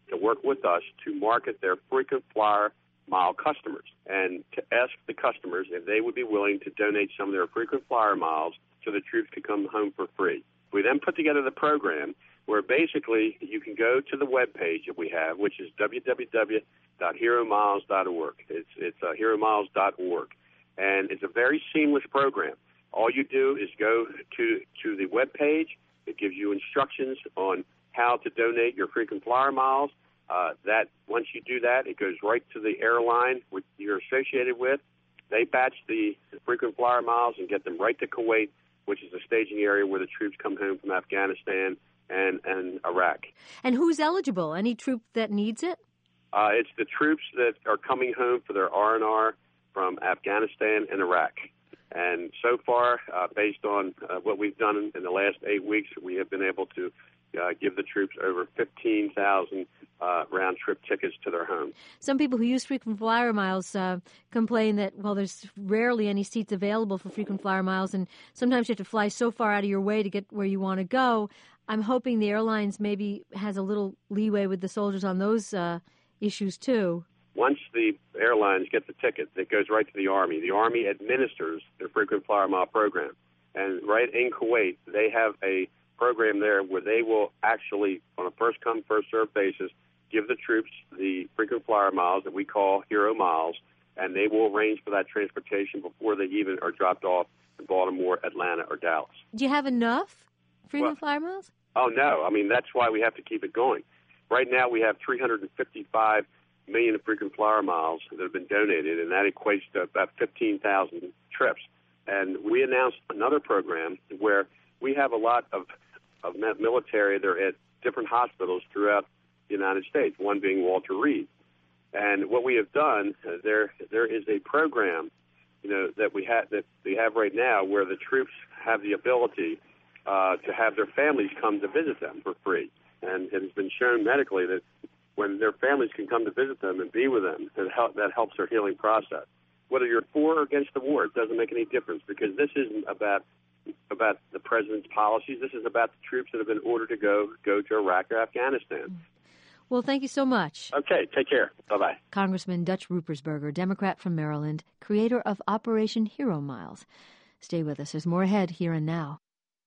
[SPEAKER 20] to work with us to market their frequent flyer mile customers and to ask the customers if they would be willing to donate some of their frequent flyer miles so the troops could come home for free. We then put together the program where basically you can go to the web page that we have, which is www.heromiles.org. It's heromiles.org, and it's a very seamless program. All you do is go to the web page. It gives you instructions on how to donate your frequent flyer miles. That once you do that, it goes right to the airline which you're associated with. They batch the frequent flyer miles and get them right to Kuwait, which is the staging area where the troops come home from Afghanistan and Iraq.
[SPEAKER 2] And who's eligible? Any troop that needs it?
[SPEAKER 20] It's the troops that are coming home for their R&R from Afghanistan and Iraq. And so far, based on what we've done in the last 8 weeks, we have been able to give the troops over 15,000 round-trip tickets to their home.
[SPEAKER 2] Some people who use frequent flyer miles complain that, well, there's rarely any seats available for frequent flyer miles, and sometimes you have to fly so far out of your way to get where you want to go. I'm hoping the airlines maybe has a little leeway with the soldiers on those issues, too.
[SPEAKER 20] Once the airlines get the ticket, it goes right to the Army. The Army administers the frequent flyer mile program. And right in Kuwait, they have a program there where they will actually, on a first-come, first-served basis, give the troops the frequent flyer miles that we call Hero Miles, and they will arrange for that transportation before they even are dropped off in Baltimore, Atlanta, or Dallas.
[SPEAKER 2] Do you have enough frequent flyer miles?
[SPEAKER 20] Oh, no. I mean, that's why we have to keep it going. Right now, we have 355 million frequent flyer miles that have been donated, and that equates to about 15,000 trips. And we announced another program where we have a lot of military. They're at different hospitals throughout the United States, one being Walter Reed. And what we have done, there is a program, that we have right now where the troops have the ability to have their families come to visit them for free. And it has been shown medically that when their families can come to visit them and be with them, that helps their healing process. Whether you're for or against the war, it doesn't make any difference, because this isn't about the president's policies. This is about the troops that have been ordered to go to Iraq or Afghanistan.
[SPEAKER 2] Well, thank you so much.
[SPEAKER 20] Okay, take care. Bye-bye.
[SPEAKER 2] Congressman Dutch Ruppersberger, Democrat from Maryland, creator of Operation Hero Miles. Stay with us. There's more ahead here and now.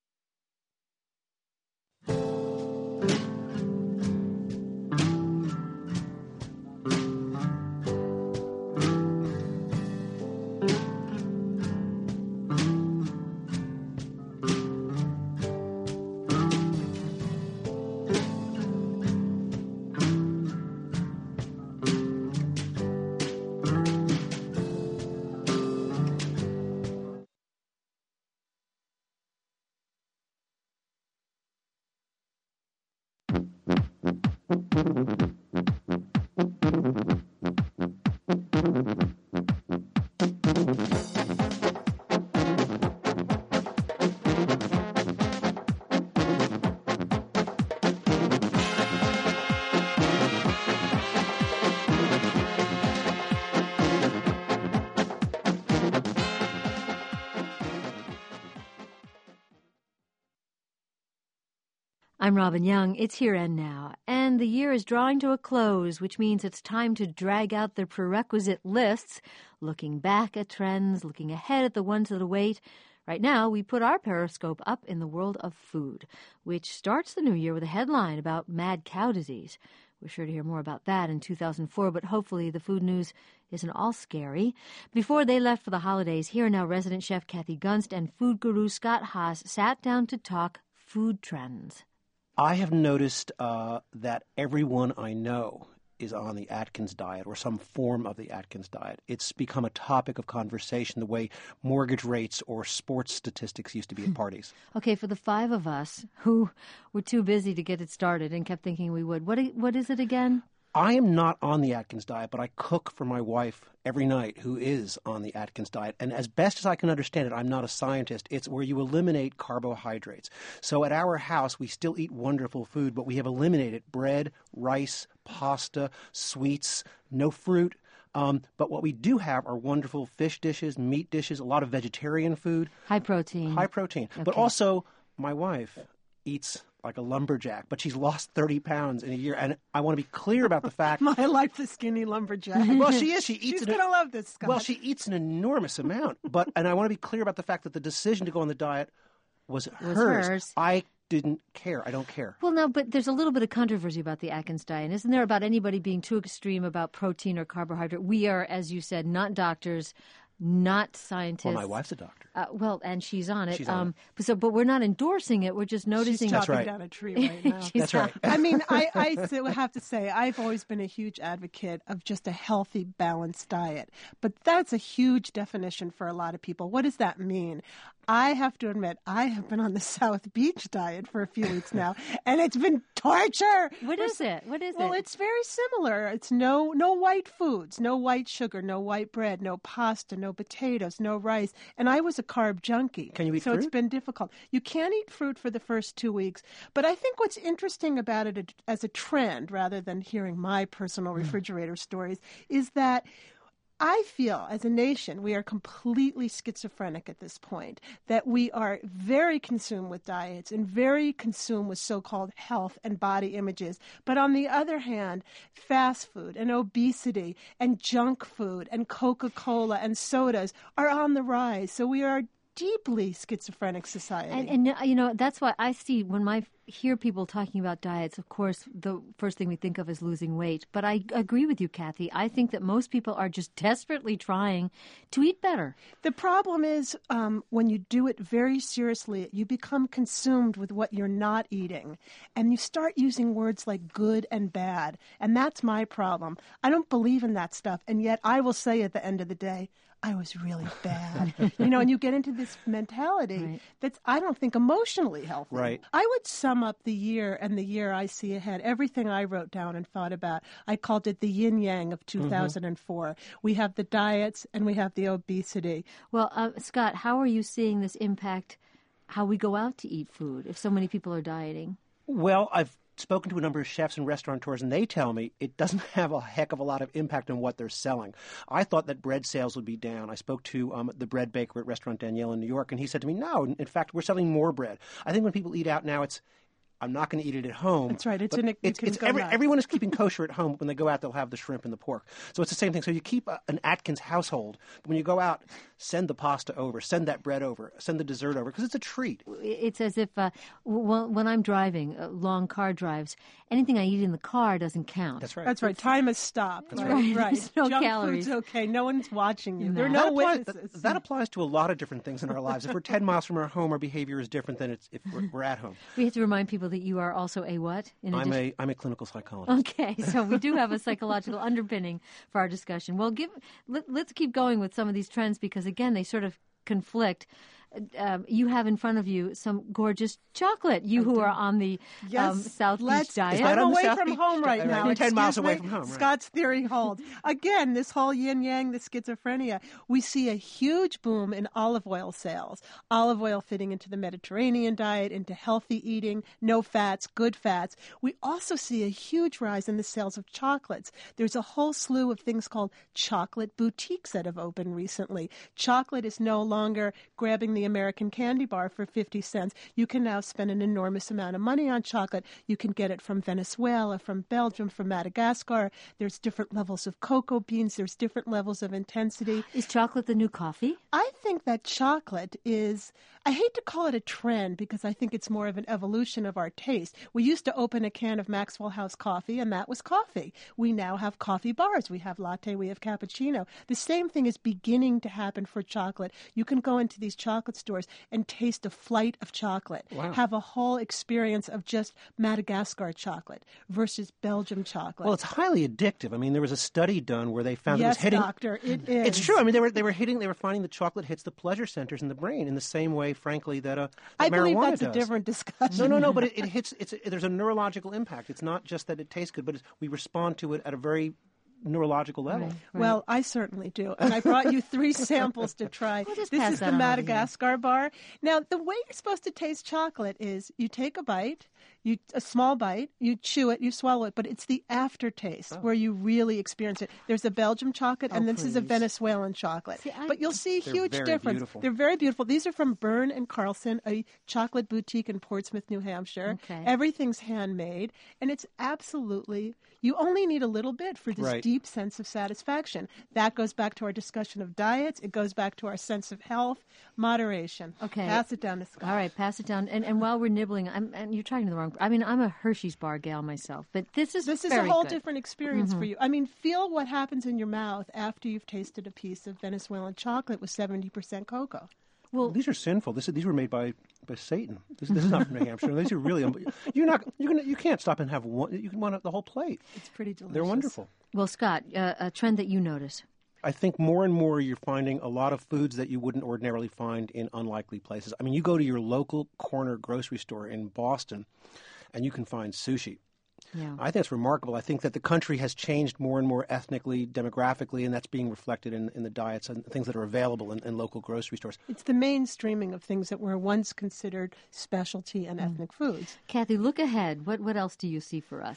[SPEAKER 2] I'm Robin Young. It's Here and Now, and the year is drawing to a close, which means it's time to drag out the prerequisite lists, looking back at trends, looking ahead at the ones that await. Right now, we put our periscope up in the world of food, which starts the new year with a headline about mad cow disease. We're sure to hear more about that in 2004, but hopefully the food news isn't all scary. Before they left for the holidays, Here and Now resident chef Kathy Gunst and food guru Scott Haas sat down to talk food trends.
[SPEAKER 16] I have noticed that everyone I know is on the Atkins diet or some form of the Atkins diet. It's become a topic of conversation the way mortgage rates or sports statistics used to be at parties.
[SPEAKER 2] Okay, for the five of us who were too busy to get it started and kept thinking we would, what is it again?
[SPEAKER 16] I am not on the Atkins diet, but I cook for my wife every night who is on the Atkins diet. And as best as I can understand it, I'm not a scientist, it's where you eliminate carbohydrates. So at our house, we still eat wonderful food, but we have eliminated bread, rice, pasta, sweets, no fruit. But what we do have are wonderful fish dishes, meat dishes, a lot of vegetarian food.
[SPEAKER 2] High protein.
[SPEAKER 16] High protein.
[SPEAKER 2] Okay.
[SPEAKER 16] But also, my wife eats like a lumberjack, but she's lost 30 pounds in a year. And I want to be clear about the fact...
[SPEAKER 21] My life, the skinny lumberjack.
[SPEAKER 16] Well, she is.
[SPEAKER 21] She's going to love this, Scott.
[SPEAKER 16] Well, she eats an enormous amount. And I want to be clear about the fact that the decision to go on the diet was hers. I didn't care. I don't care.
[SPEAKER 2] Well, no, but there's a little bit of controversy about the Atkins diet, isn't there, about anybody being too extreme about protein or carbohydrate? We are, as you said, not doctors, not scientists.
[SPEAKER 16] Well, my wife's a doctor.
[SPEAKER 2] And she's on it.
[SPEAKER 16] She's on it.
[SPEAKER 2] But we're not endorsing it. We're just noticing.
[SPEAKER 21] She's chopping down a tree right now.
[SPEAKER 16] That's right.
[SPEAKER 21] I mean, I have to say, I've always been a huge advocate of just a healthy, balanced diet. But that's a huge definition for a lot of people. What does that mean? I have to admit, I have been on the South Beach diet for a few weeks now, and it's been torture.
[SPEAKER 2] What is it?
[SPEAKER 21] Well, it's very similar. It's no white foods, no white sugar, no white bread, no pasta, no potatoes, no rice. And I was a carb junkie.
[SPEAKER 16] Can you eat
[SPEAKER 21] fruit? So it's been difficult. You can eat fruit for the first 2 weeks, but I think what's interesting about it as a trend, rather than hearing my personal refrigerator stories, is that I feel, as a nation, we are completely schizophrenic at this point, that we are very consumed with diets and very consumed with so-called health and body images. But on the other hand, fast food and obesity and junk food and Coca-Cola and sodas are on the rise. So we are deeply schizophrenic society.
[SPEAKER 2] And you know, that's why I see when I hear people talking about diets, of course, the first thing we think of is losing weight. But I agree with you, Kathy. I think that most people are just desperately trying to eat better.
[SPEAKER 21] The problem is when you do it very seriously, you become consumed with what you're not eating. And you start using words like good and bad. And that's my problem. I don't believe in that stuff. And yet I will say at the end of the day, I was really bad. And you get into this mentality that's, I don't think, emotionally healthy.
[SPEAKER 16] Right.
[SPEAKER 21] I would sum up the year and the year I see ahead, everything I wrote down and thought about. I called it the yin-yang of 2004. We have the diets and we have the obesity.
[SPEAKER 2] Well, Scott, how are you seeing this impact how we go out to eat food if so many people are dieting?
[SPEAKER 16] Well, I've spoken to a number of chefs and restaurateurs, and they tell me it doesn't have a heck of a lot of impact on what they're selling. I thought that bread sales would be down. I spoke to the bread baker at Restaurant Danielle in New York, and he said to me, no, in fact, we're selling more bread. I think when people eat out now, I'm not going to eat it at home.
[SPEAKER 21] That's right.
[SPEAKER 16] Everyone is keeping kosher at home. When they go out, they'll have the shrimp and the pork. So it's the same thing. So you keep an Atkins household. But when you go out, send the pasta over, send that bread over, send the dessert over, because it's a treat.
[SPEAKER 2] It's as if when I'm driving long car drives, anything I eat in the car doesn't count.
[SPEAKER 16] That's right.
[SPEAKER 21] That's right. Time is stopped.
[SPEAKER 2] That's right.
[SPEAKER 21] Right.
[SPEAKER 2] No
[SPEAKER 21] Junk
[SPEAKER 2] calories.
[SPEAKER 21] Food's okay. No one's watching you. There are no witnesses.
[SPEAKER 16] That applies to a lot of different things in our lives. If we're 10 miles from our home, our behavior is different than if we're at home.
[SPEAKER 2] We have to remind people that you are also a what?
[SPEAKER 16] I'm a clinical psychologist.
[SPEAKER 2] Okay, so we do have a psychological underpinning for our discussion. Well, let's keep going with some of these trends because, again, they sort of conflict. You have in front of you some gorgeous chocolate. You who are on the South Beach diet.
[SPEAKER 21] I'm away from home right now.
[SPEAKER 16] 10 miles away from home. Right.
[SPEAKER 21] Scott's theory holds. Again, this whole yin-yang, the schizophrenia, we see a huge boom in olive oil sales. Olive oil fitting into the Mediterranean diet, into healthy eating, no fats, good fats. We also see a huge rise in the sales of chocolates. There's a whole slew of things called chocolate boutiques that have opened recently. Chocolate is no longer grabbing the American candy bar for 50 cents. You can now spend an enormous amount of money on chocolate. You can get it from Venezuela, from Belgium, from Madagascar. There's different levels of cocoa beans. There's different levels of intensity.
[SPEAKER 2] Is chocolate the new coffee?
[SPEAKER 21] I think that chocolate is, I hate to call it a trend because I think it's more of an evolution of our taste. We used to open a can of Maxwell House coffee and that was coffee. We now have coffee bars. We have latte, we have cappuccino. The same thing is beginning to happen for chocolate. You can go into these chocolate stores and taste a flight of chocolate.
[SPEAKER 16] Wow.
[SPEAKER 21] Have a whole experience of just Madagascar chocolate versus Belgium chocolate.
[SPEAKER 16] Well, it's highly addictive. I mean, there was a study done where they found
[SPEAKER 21] it
[SPEAKER 16] was hitting.
[SPEAKER 21] Yes, doctor, it is.
[SPEAKER 16] It's true. I mean, they were finding the chocolate hits the pleasure centers in the brain in the same way, frankly, that
[SPEAKER 21] I believe
[SPEAKER 16] marijuana
[SPEAKER 21] that's
[SPEAKER 16] does.
[SPEAKER 21] A different discussion.
[SPEAKER 16] No, but it hits. There's a neurological impact. It's not just that it tastes good, but we respond to it at a very neurological level.
[SPEAKER 21] Right. Well, I certainly do. And I brought you 3 samples to try. This is the Madagascar bar. Now, the way you're supposed to taste chocolate is you take a bite, a small bite, you chew it, you swallow it, but it's the aftertaste where you really experience it. There's a Belgian chocolate, and this is a Venezuelan chocolate. But you'll see a huge difference.
[SPEAKER 16] Beautiful.
[SPEAKER 21] They're very beautiful. These are from Byrne and Carlson, a chocolate boutique in Portsmouth, New Hampshire.
[SPEAKER 2] Okay.
[SPEAKER 21] Everything's handmade, and it's absolutely, you only need a little bit for this deep sense of satisfaction. That goes back to our discussion of diets. It goes back to our sense of health, moderation.
[SPEAKER 2] Okay.
[SPEAKER 21] Pass it down to Scott.
[SPEAKER 2] All right, pass it down. And while we're nibbling, and you're talking to the wrong. I mean, I'm a Hershey's bar gal myself, but this is
[SPEAKER 21] a whole
[SPEAKER 2] good.
[SPEAKER 21] different experience for you. I mean, feel what happens in your mouth after you've tasted a piece of Venezuelan chocolate with 70% cocoa.
[SPEAKER 16] Well, these are sinful. These were made by Satan. This is not from New Hampshire. These are really. You can't stop and have one. You can want the whole plate.
[SPEAKER 21] It's pretty delicious.
[SPEAKER 16] They're wonderful.
[SPEAKER 2] Well, Scott, a trend that you notice.
[SPEAKER 16] I think more and more you're finding a lot of foods that you wouldn't ordinarily find in unlikely places. I mean, you go to your local corner grocery store in Boston, and you can find sushi.
[SPEAKER 2] Yeah.
[SPEAKER 16] I think it's remarkable. I think that the country has changed more and more ethnically, demographically, and that's being reflected in the diets and things that are available in local grocery stores.
[SPEAKER 21] It's the mainstreaming of things that were once considered specialty and ethnic foods.
[SPEAKER 2] Kathy, look ahead. What else do you see for us?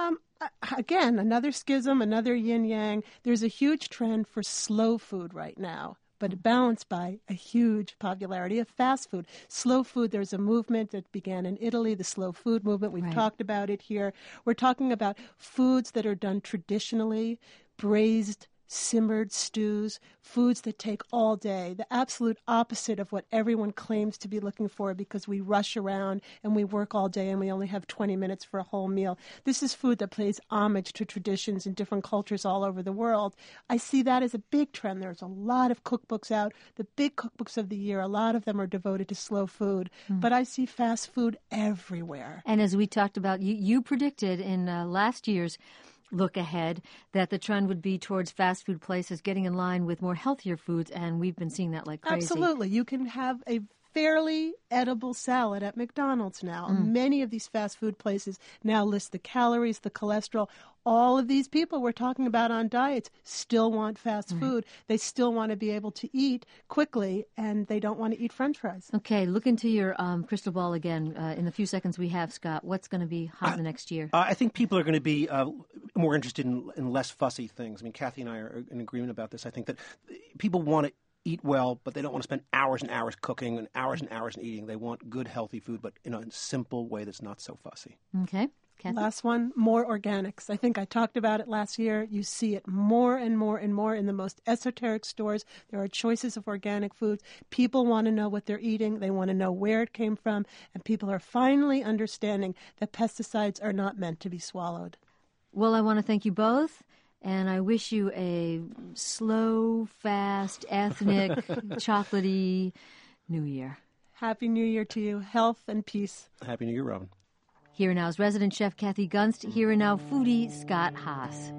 [SPEAKER 21] Again, another schism, another yin-yang. There's a huge trend for slow food right now, but balanced by a huge popularity of fast food. Slow food, there's a movement that began in Italy, the slow food movement. We've talked about it here. We're talking about foods that are done traditionally, braised, simmered stews, foods that take all day, the absolute opposite of what everyone claims to be looking for because we rush around and we work all day and we only have 20 minutes for a whole meal. This is food that pays homage to traditions in different cultures all over the world. I see that as a big trend. There's a lot of cookbooks out. The big cookbooks of the year, a lot of them are devoted to slow food, but I see fast food everywhere.
[SPEAKER 2] And as we talked about, you predicted in last year's look ahead that the trend would be towards fast food places getting in line with more healthier foods, and we've been seeing that like crazy.
[SPEAKER 21] Absolutely. You can have a fairly edible salad at McDonald's now. Many of these fast food places now list the calories, the cholesterol. All of these people we're talking about on diets still want fast food. They still want to be able to eat quickly, and they don't want to eat French fries.
[SPEAKER 2] Okay, look into your crystal ball again. In the few seconds we have, Scott, what's going to be hot in the next year?
[SPEAKER 16] I think people are going to be more interested in less fussy things. I mean, Kathy and I are in agreement about this. I think that people want to eat well, but they don't want to spend hours and hours cooking and hours eating. They want good, healthy food, but in a simple way that's not so fussy.
[SPEAKER 2] Okay. Kathy?
[SPEAKER 21] Last one, more organics. I think I talked about it last year. You see it more and more and more in the most esoteric stores. There are choices of organic foods. People want to know what they're eating. They want to know where it came from. And people are finally understanding that pesticides are not meant to be swallowed.
[SPEAKER 2] Well, I want to thank you both. And I wish you a slow, fast, ethnic, chocolatey New Year.
[SPEAKER 21] Happy New Year to you. Health and peace.
[SPEAKER 16] Happy New Year, Robin.
[SPEAKER 2] Here Now is resident chef Kathy Gunst. Here and Now foodie Scott Haas.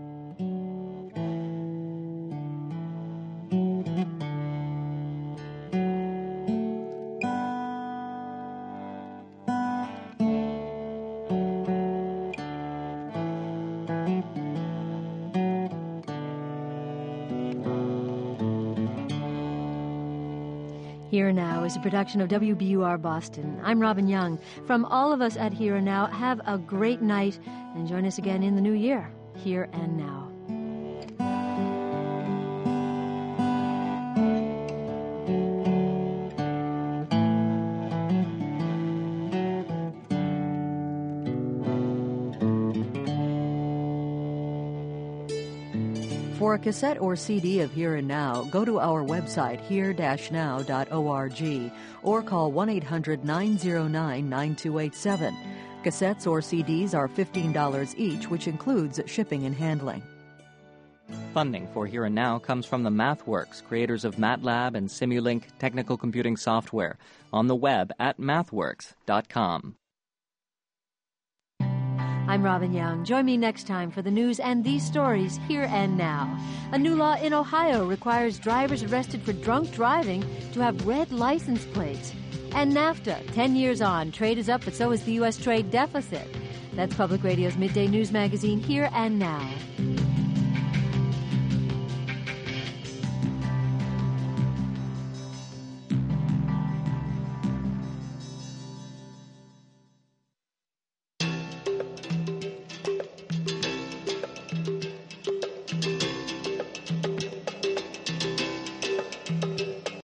[SPEAKER 2] Here Now is a production of WBUR Boston. I'm Robin Young. From all of us at Here and Now, have a great night and join us again in the new year. Here and Now. For a cassette or CD of Here and Now, go to our website, here-now.org, or call 1-800-909-9287. Cassettes or CDs are $15 each, which includes shipping and handling.
[SPEAKER 1] Funding for Here and Now comes from the MathWorks, creators of MATLAB and Simulink technical computing software, on the web at mathworks.com.
[SPEAKER 2] I'm Robin Young. Join me next time for the news and these stories here and now. A new law in Ohio requires drivers arrested for drunk driving to have red license plates. And NAFTA, 10 years on, trade is up, but so is the U.S. trade deficit. That's Public Radio's Midday News Magazine, Here and Now.